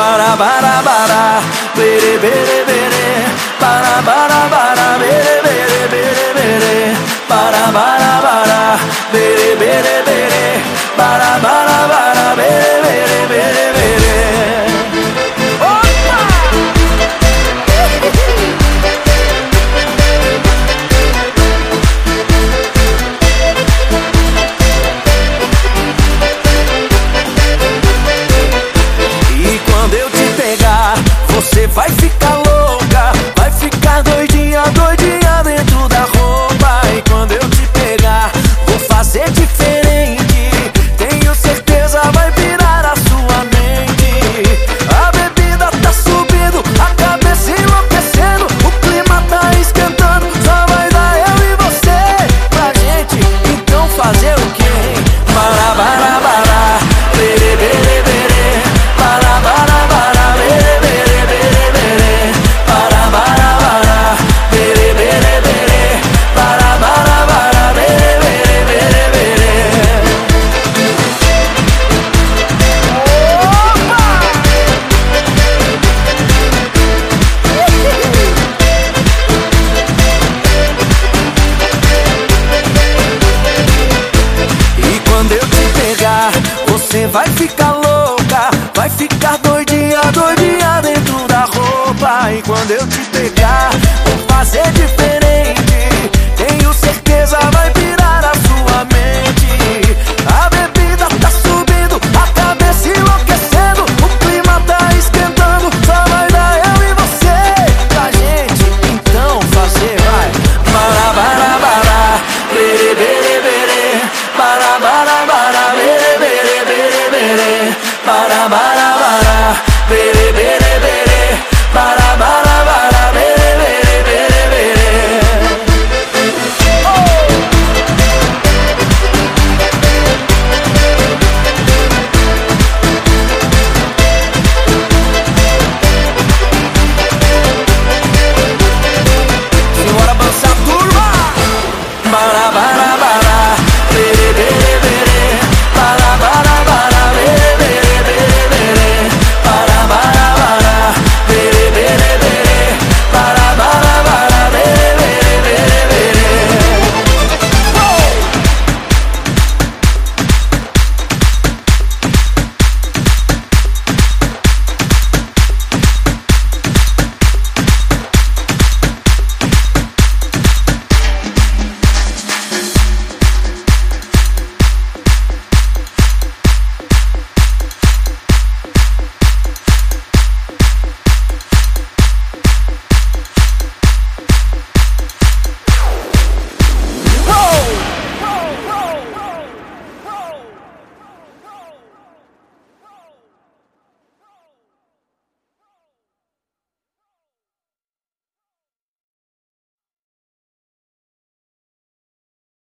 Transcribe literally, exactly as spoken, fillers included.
Bara, bara, bara, bere, bere, bere. Bara, bara, bara, bere, bere, bere, bere. Bara, bara, bara, bere, bere, bere. Bara, bara, bara, bere, bere, bere, bere. Você vai ficar louca, vai ficar doidinha, doidinha dentro da roupa. E quando eu te pegar, vou fazer diferente. Tenho certeza vai virar a sua mente. A bebida tá subindo, a cabeça enlouquecendo. O clima tá esquentando, só vai dar eu e você pra gente. Então fazer o quê? Bara, bara, bara, bere, bere, bere. Bara, bara, bara, bere, bere. Você vai ficar louca, vai ficar doidinha, doidinha dentro da roupa. E quando eu te pegar, vou fazer diferente.